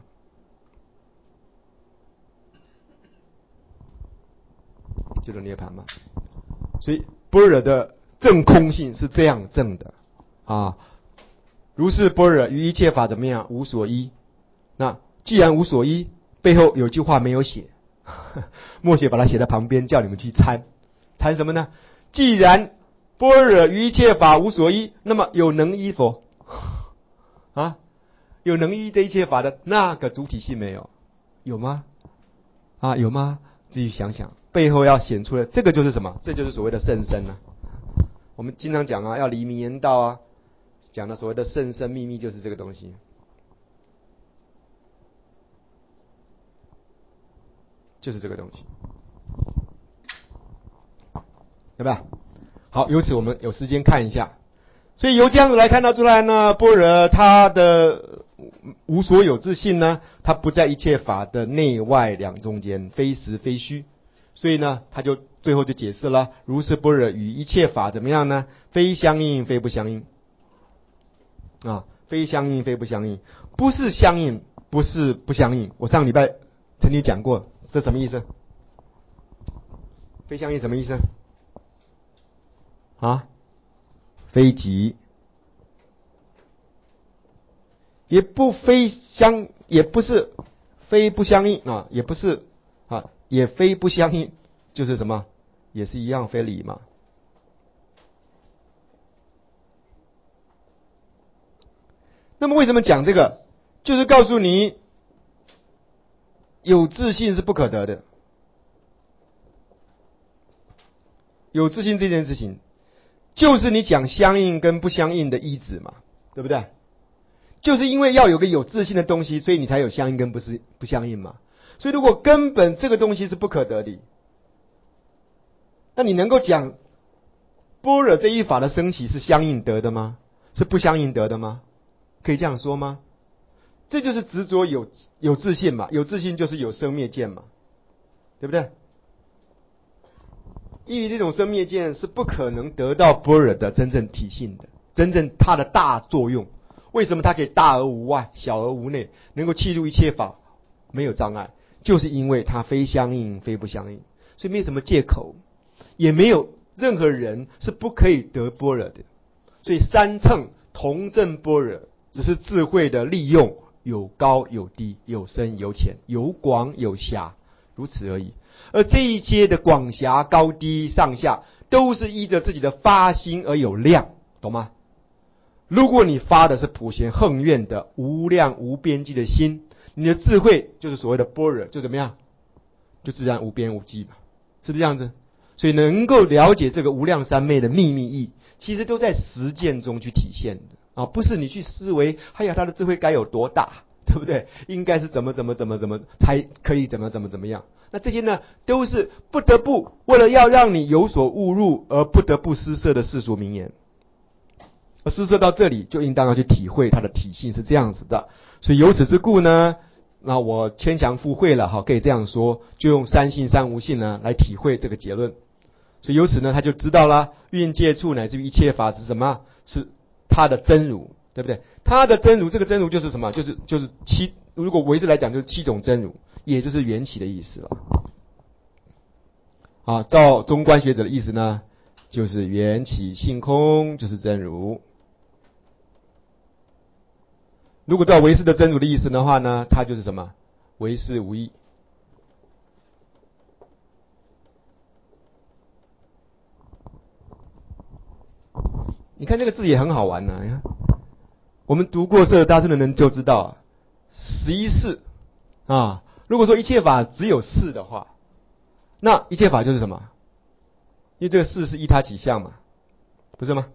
就是涅槃嘛。所以般若的正空性是这样正的啊。如是般若于一切法怎么样？无所依。那既然无所依，背后有句话没有写，默写把它写在旁边，叫你们去参。参什么呢？既然般若于一切法无所依，那么有能依否？啊，有能依这一切法的那个主体性没有？有吗？啊，有吗？自己想想，背后要显出来，这个就是什么？这就是所谓的甚深啊。我们经常讲啊，要离名言道啊，讲的所谓的甚深秘密就是这个东西，就是这个东西，对吧？好，由此我们有时间看一下。所以由这样子来看到出来呢，般若它的无所有自性呢，它不在一切法的内外两中间，非实非虚。所以呢，他就最后就解释了，如是般若与一切法怎么样呢？非相应，非不相应啊，非相应，非不相应，不是相应，不是不相应。我上礼拜曾经讲过，这什么意思？非相应什么意思？啊，非即，也不非相，也不是非不相应啊，也不是啊，也非不相应，就是什么？也是一样非理嘛。那么为什么讲这个？就是告诉你，有自信是不可得的。有自信这件事情，就是你讲相应跟不相应的依止嘛，对不对？就是因为要有个有自信的东西，所以你才有相应跟不相应嘛。所以如果根本这个东西是不可得的，那你能够讲般若这一法的升起是相应得的吗？是不相应得的吗？可以这样说吗？这就是执着有自信嘛，有自信就是有生灭见嘛，对不对？因为这种生灭见是不可能得到般若的真正体性的，真正它的大作用。为什么它可以大而无外，小而无内，能够契入一切法，没有障碍？就是因为它非相应，非不相应，所以没有什么借口，也没有任何人是不可以得般若的。所以三乘同证般若，只是智慧的利用，有高有低，有深有浅，有广有狭，如此而已。而这一些的广狭高低上下，都是依着自己的发心而有量，懂吗？ 如果你发的是普贤横愿的无量无边际的心，你的智慧就是所谓的般若，就怎么样？就自然无边无际嘛，是不是这样子？所以能够了解这个无量三昧的秘密意，其实都在实践中去体现的啊，不是你去思维，哎呀，他的智慧该有多大，对不对？应该是怎么才可以怎么样？那这些呢，都是不得不为了要让你有所误入而不得不施设的世俗名言。而施设到这里，就应当要去体会它的体性是这样子的。所以由此之故呢，那我牵强附会了，可以这样说，就用三性三无性呢来体会这个结论。所以由此呢，他就知道了蕴界处乃至于一切法是什么？是他的真如，对不对？他的真如，这个真如就是什么？就是七，如果唯识来讲，就是七种真如，也就是缘起的意思了。啊，照中观学者的意思呢，就是缘起性空，就是真如。如果照唯识的真如的意思的话呢，它就是什么？唯识无异。你看这个字也很好玩呢、你看，我们读过色大乘的人就知道，11事啊。如果说一切法只有事的话，那一切法就是什么？因为这个事是依他起相嘛，不是吗？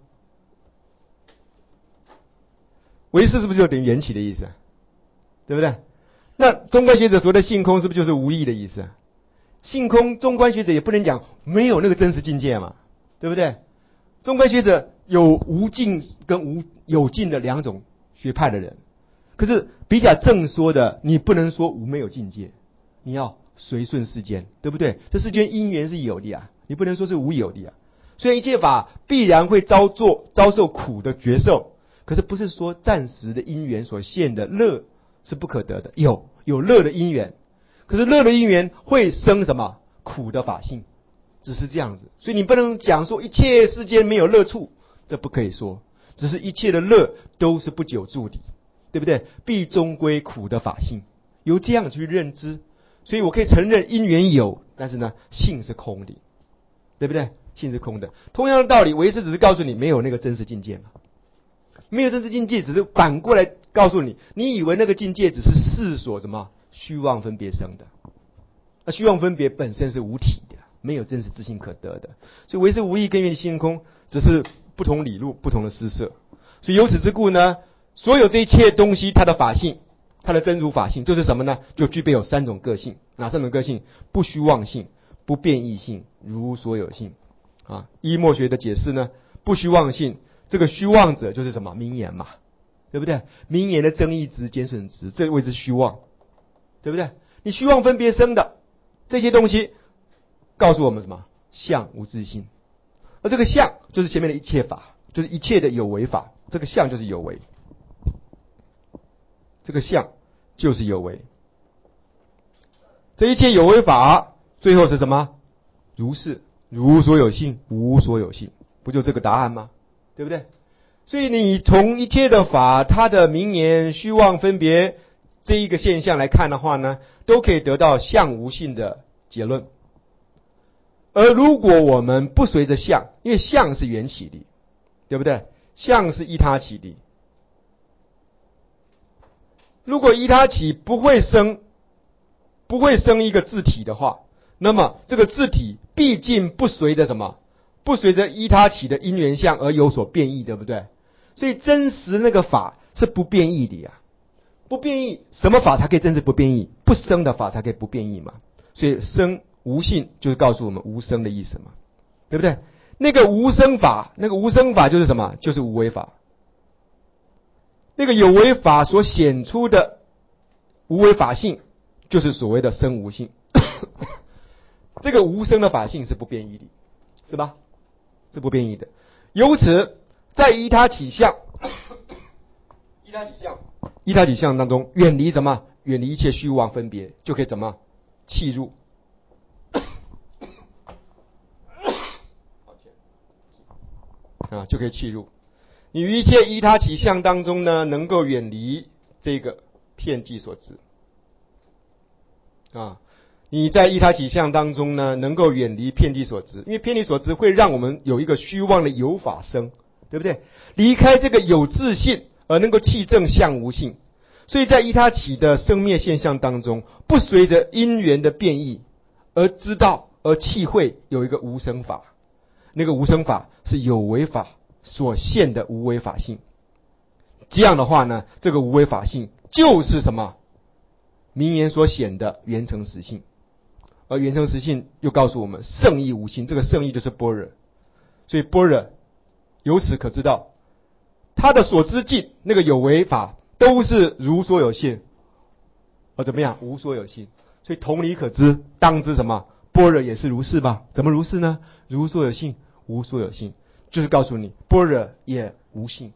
唯识是不是就等于缘起的意思啊？对不对？那中观学者所谓的性空是不是就是无义的意思啊？性空，中观学者也不能讲没有那个真实境界嘛，对不对？中观学者有无尽跟有尽的两种学派的人，可是比较正说的，你不能说无没有境界，你要随顺世间，对不对？这世间因缘是有的啊，你不能说是无有的啊。虽然一切法必然会遭受苦的觉受，可是不是说暂时的因缘所现的乐是不可得的，有乐的因缘，可是乐的因缘会生什么苦的法性，只是这样子。所以你不能讲说一切世间没有乐处，这不可以说，只是一切的乐都是不久住的，对不对？必终归苦的法性，由这样去认知，所以我可以承认因缘有，但是呢，性是空的，对不对？性是空的。同样的道理，唯识只是告诉你没有那个真实境界嘛，没有真实境界，只是反过来告诉你，你以为那个境界只是世所什么虚妄分别生的，那虚妄分别本身是无体的，没有真实自性可得的。所以唯识无义跟缘起性空只是不同理路，不同的施设。所以由此之故呢，所有这一切东西，它的法性，它的真如法性就是什么呢？就具备有三种个性。哪三种个性？不虚妄性、不变异性、如所有性。啊，依末学的解释呢，不虚妄性，这个虚妄者就是什么？名言嘛，对不对？名言的增益值、减损值，这谓之虚妄，对不对？你虚妄分别生的这些东西，告诉我们什么？相无自性。而这个相就是前面的一切法，就是一切的有为法，这个相就是有为，这个相就是有为。这一切有为法最后是什么？如是，如所有性，无所有性，不就这个答案吗？对不对？所以你从一切的法，它的名言虚妄分别这一个现象来看的话呢，都可以得到相无性的结论。而如果我们不随着相，因为相是缘起的，对不对？相是依他起的。如果依他起不会生一个自体的话，那么这个自体毕竟不随着什么？不随着依他起的因缘相而有所变异，对不对？所以真实那个法是不变异的呀。不变异，什么法才可以真实不变异？不生的法才可以不变异嘛。所以生无性就是告诉我们无生的意思嘛，对不对？那个无生法就是什么？就是无为法。那个有为法所显出的无为法性，就是所谓的生无性。这个无生的法性是不变异的，是吧？是不变异的。由此，在依他起相，依他起相当中，远离什么？远离一切虚妄分别，就可以怎么契入？就可以契入。你于一切依他起相当中呢，能够远离这个遍计所知。你在依他起相当中呢，能够远离遍计所知，因为遍计所知会让我们有一个虚妄的有法生， 对不对？离开这个有自性而能够契证相无性，所以在依他起的生灭现象当中，不随着因缘的变异而知道而契会有一个无生法，那个无生法是有为法所现的无为法性。这样的话呢，这个无为法性就是什么？名言所显的圆成实性。而圆成实性又告诉我们圣义无性，这个圣义就是般若。所以般若由此可知道，他的所知境那个有为法都是如所有性，而怎么样？无所有性。所以同理可知，当知什么？般若也是如是吧？怎么如是呢？如所有性，无所有性，就是告诉你般若也无性。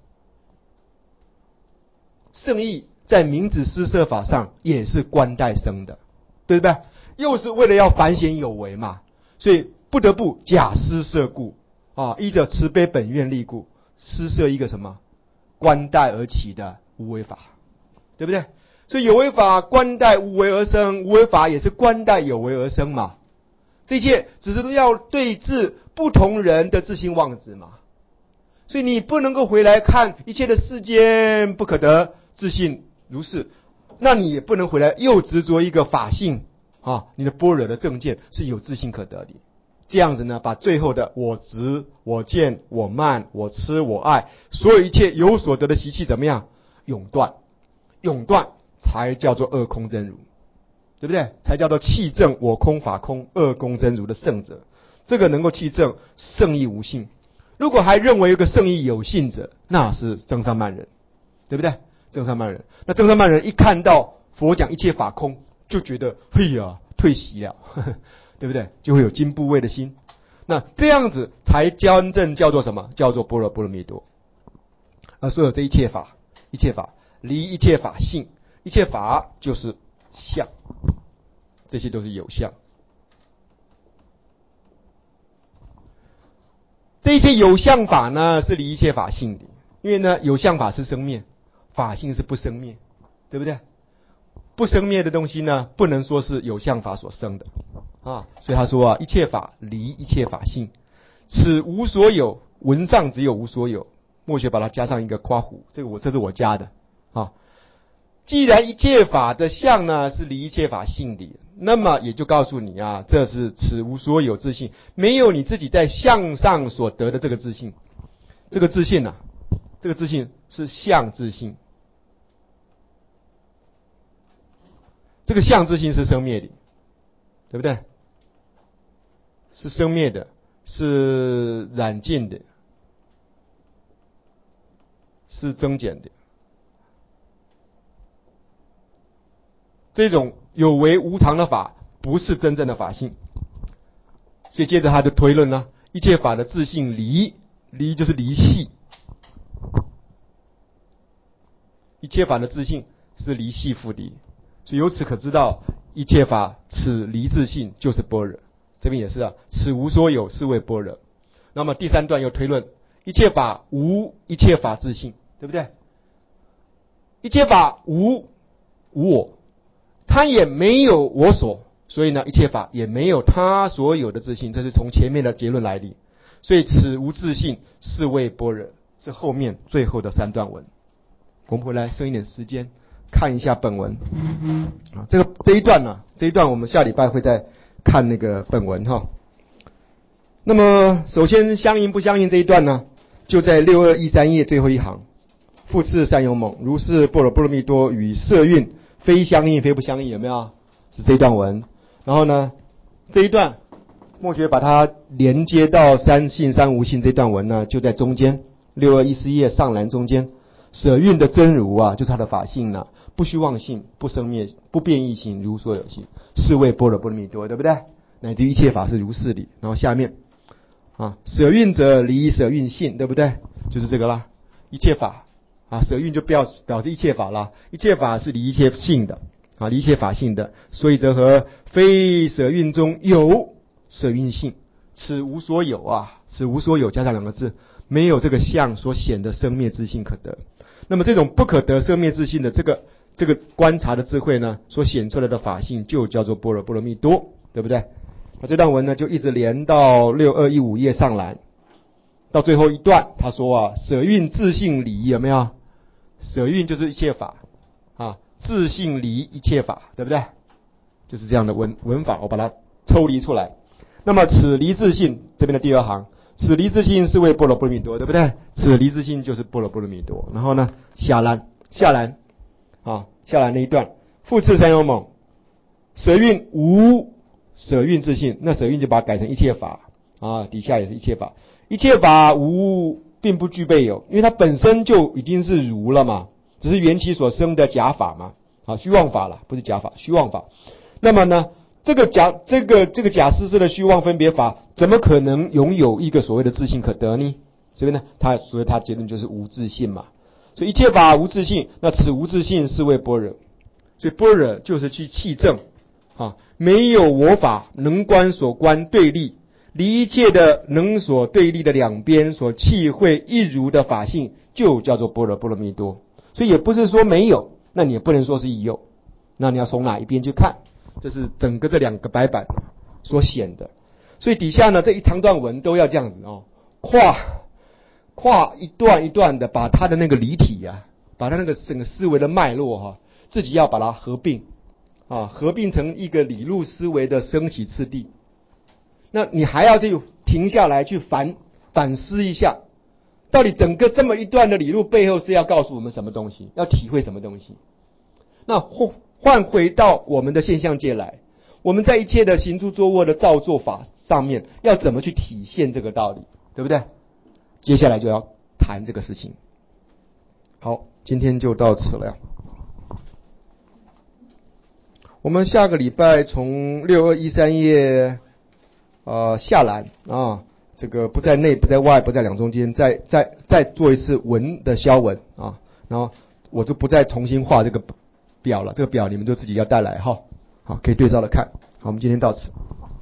圣义在明子施设法上也是观待生的，对不对？又是为了要反显有为嘛，所以不得不假施设故啊，依着慈悲本愿力故，施设一个什么观待而起的无为法，对不对？所以有为法观待无为而生，无为法也是观待有为而生嘛。这一切只是要对治不同人的自性妄执嘛。所以你不能够回来看一切的世间不可得，自性如是，那你也不能回来又执着一个法性啊，你的般若的正见是有自性可得的。这样子呢，把最后的我执、我见、我慢、我痴、我爱，所有一切有所得的习气怎么样？永断，永断才叫做二空真如，对不对？才叫做契证我空法空二空真如的圣者。这个能够契证圣义无性。如果还认为一个圣义有性者，那是增上慢人，对不对？增上慢人，那增上慢人一看到佛讲一切法空，就觉得嘿呀，退席了，对不对？就会有惊怖畏的心。那这样子才真正叫做什么？叫做般若波罗蜜多。而所有这一切法，一切法离一切法性，一切法就是相，这些都是有相。这一切有相法呢，是离一切法性的，因为呢，有相法是生灭，法性是不生灭，对不对？不生灭的东西呢，不能说是有相法所生的啊。所以他说啊，一切法离一切法性，此无所有，文上只有无所有，墨学把它加上一个括弧，这是我加的啊。既然一切法的相呢是离一切法性的，那么也就告诉你啊，这是此无所有自性，没有你自己在相上所得的这个自性。这个自性啊，这个自性是相自性，这个相自性是生灭的，对不对？是生灭的，是染尽的，是增减的。这种有为无常的法不是真正的法性。所以接着他就推论呢，一切法的自性离，离就是离系，一切法的自性是离系复离。所以由此可知道，一切法此离自性就是般若。这边也是啊，此无所有是谓般若。那么第三段又推论，一切法无一切法自性，对不对？一切法无我，它也没有我所，所以呢，一切法也没有它所有的自性，这是从前面的结论来的。所以此无自性是谓般若，是后面最后的三段文。我们回来剩一点时间看一下本文啊，这一段呢，这一段我们下礼拜会再看那个本文哈。那么首先相应不相应这一段呢，就在6213页最后一行，复次善勇猛，如是般若波罗蜜多与色蕴非相应非不相应，有没有？是这一段文。然后呢，这一段墨学把它连接到三性三无性这段文呢，就在中间6214页上栏中间。舍蕴的真如啊，就是它的法性呢，不虚妄性，不生灭，不变异性，如所有性，是谓般若波罗蜜多，对不对？乃至于一切法是如是理。然后下面啊，舍蕴者离舍蕴性，对不对？就是这个啦，一切法啊，舍蕴就表示一切法啦，一切法是离一切性的啊，离一切法性的，所以则和非舍蕴中有舍蕴性，此无所有啊，此无所有加上两个字，没有这个相所显的生灭之性可得。那么这种不可得生灭自性的这个观察的智慧呢，所显出来的法性就叫做般若波罗蜜多，对不对？那这段文呢就一直连到6215页上来， 到最后一段，他说啊，舍运自性离，有没有？舍运就是一切法啊，自性离一切法，对不对？就是这样的文法，我把它抽离出来。那么此离自性这边的第二行，此离自性是为般若波罗蜜多，对不对？此离自性就是般若波罗蜜多。然后呢，下栏那一段，复次三勇猛，舍运无舍运自性，那舍运就把它改成一切法啊，底下也是一切法，一切法无并不具备有，因为它本身就已经是如了嘛，只是缘起所生的假法嘛，啊，虚妄法了，不是假法，虚妄法。那么呢，这个假施设的虚妄分别法，怎么可能拥有一个所谓的自性可得呢？所以呢，所以他结论就是无自性嘛。所以一切法无自性，那此无自性是为般若。所以般若就是去契证啊，没有我法能观所观对立，离一切的能所对立的两边所契会一如的法性，就叫做般若波罗蜜多。所以也不是说没有，那你也不能说是有，那你要从哪一边去看？这是整个这两个白板所显的。所以底下呢，这一长段文都要这样子哦，跨一段一段的把它的那个离体啊，把它那个整个思维的脉络哈，自己要把它合并啊，合并成一个理路思维的升起次第。那你还要去停下来去反思一下，到底整个这么一段的理路背后是要告诉我们什么东西，要体会什么东西。那换回到我们的现象界来，我们在一切的行住坐卧的造作法上面，要怎么去体现这个道理，对不对？接下来就要谈这个事情。好，今天就到此了。我们下个礼拜从6213页下栏啊，这个不在内不在外不在两中间，再做一次文的消文啊，然后我就不再重新画这个表了，这个表你们就自己要带来哈，好，可以对照的看。好，我们今天到此。